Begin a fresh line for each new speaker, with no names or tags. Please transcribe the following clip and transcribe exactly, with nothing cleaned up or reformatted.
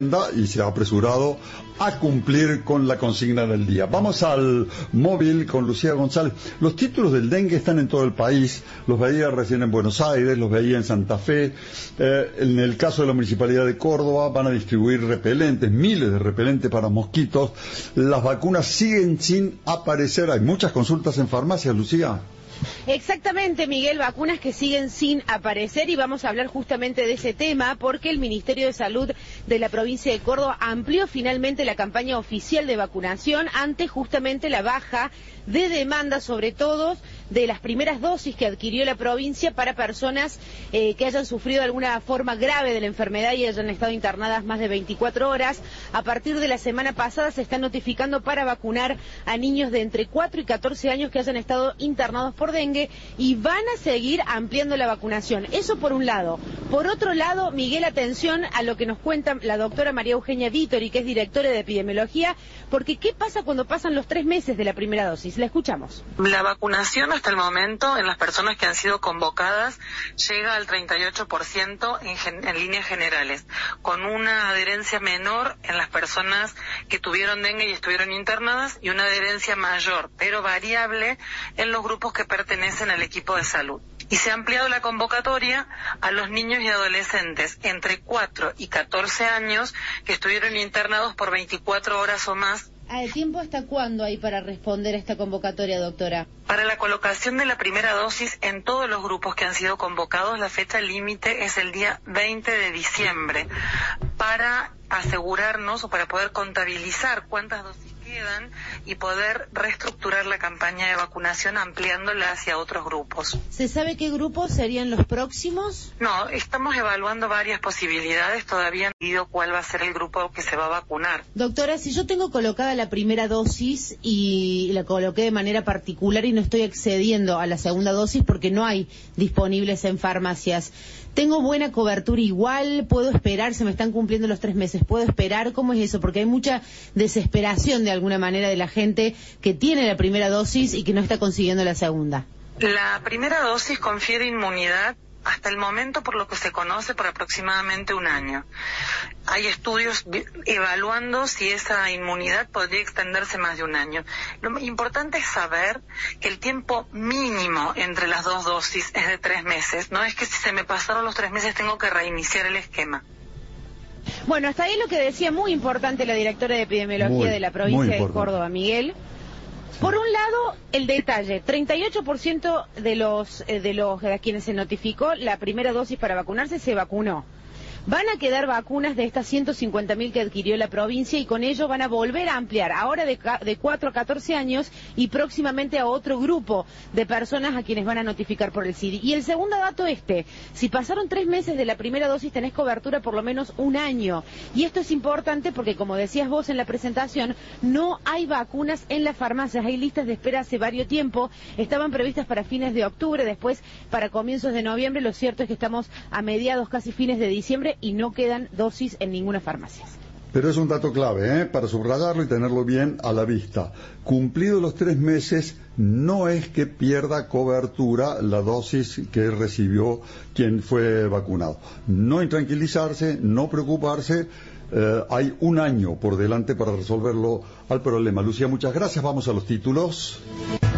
y se ha apresurado a cumplir con la consigna del día. Vamos al móvil con Lucía González. Los títulos del dengue están en todo el país. Los veía recién en Buenos Aires, los veía en Santa Fe. Eh, en el caso de la Municipalidad de Córdoba van a distribuir repelentes, miles de repelentes para mosquitos. Las vacunas siguen sin aparecer. Hay muchas consultas en farmacias, Lucía.
Exactamente, Miguel, vacunas que siguen sin aparecer, y vamos a hablar justamente de ese tema porque el Ministerio de Salud de la provincia de Córdoba amplió finalmente la campaña oficial de vacunación ante justamente la baja de demanda, sobre todo de las primeras dosis que adquirió la provincia para personas eh, que hayan sufrido alguna forma grave de la enfermedad y hayan estado internadas más de veinticuatro horas. A partir de la semana pasada se está notificando para vacunar a niños de entre cuatro y catorce años que hayan estado internados por dengue, y van a seguir ampliando la vacunación. Eso por un lado. Por otro lado, Miguel, atención a lo que nos cuenta la doctora María Eugenia Vittori, que es directora de epidemiología, porque ¿qué pasa cuando pasan los tres meses de la primera dosis? La escuchamos.
La vacunación hasta el momento en las personas que han sido convocadas llega al treinta y ocho por ciento en, gen en líneas generales, con una adherencia menor en las personas que tuvieron dengue y estuvieron internadas, y una adherencia mayor, pero variable, en los grupos que pertenecen al equipo de salud. Y se ha ampliado la convocatoria a los niños y adolescentes entre cuatro y catorce años que estuvieron internados por veinticuatro horas o más.
¿A tiempo hasta cuándo hay para responder a esta convocatoria, doctora?
Para la colocación de la primera dosis en todos los grupos que han sido convocados, la fecha límite es el día veinte de diciembre, para asegurarnos o para poder contabilizar cuántas dosis quedan y poder reestructurar la campaña de vacunación ampliándola hacia otros grupos.
¿Se sabe qué grupos serían los próximos?
No, estamos evaluando varias posibilidades, todavía no he decidido cuál va a ser el grupo que se va a vacunar.
Doctora, si yo tengo colocada la primera dosis y la coloqué de manera particular y no estoy accediendo a la segunda dosis porque no hay disponibles en farmacias, ¿tengo buena cobertura igual? ¿Puedo esperar? ¿Se me están cumpliendo los tres meses? ¿Puedo esperar? ¿Cómo es eso? Porque hay mucha desesperación de alguna manera de la gente que tiene la primera dosis y que no está consiguiendo la segunda.
La primera dosis confiere inmunidad hasta el momento, por lo que se conoce, por aproximadamente un año. Hay estudios evaluando si esa inmunidad podría extenderse más de un año. Lo importante es saber que el tiempo mínimo entre las dos dosis es de tres meses. No es que si se me pasaron los tres meses tengo que reiniciar el esquema.
Bueno, hasta ahí lo que decía muy importante la directora de epidemiología muy, de la provincia de Córdoba, Miguel. Por un lado, el detalle, treinta y ocho por ciento de los eh, de los a quienes se notificó la primera dosis para vacunarse se vacunó. Van a quedar vacunas de estas ciento cincuenta mil que adquirió la provincia, y con ello van a volver a ampliar, ahora de, de cuatro a catorce años y próximamente a otro grupo de personas a quienes van a notificar por el C I D I. Y el segundo dato este, si pasaron tres meses de la primera dosis tenés cobertura por lo menos un año. Y esto es importante porque, como decías vos en la presentación, no hay vacunas en las farmacias, hay listas de espera hace varios tiempo, estaban previstas para fines de octubre, después para comienzos de noviembre. Lo cierto es que estamos a mediados, casi fines de diciembre, y no quedan dosis en ninguna farmacia.
Pero es un dato clave, ¿eh? Para subrayarlo y tenerlo bien a la vista. Cumplidos los tres meses, no es que pierda cobertura la dosis que recibió quien fue vacunado. No intranquilizarse, no preocuparse. Eh, hay un año por delante para resolverlo al problema. Lucía, muchas gracias. Vamos a los títulos.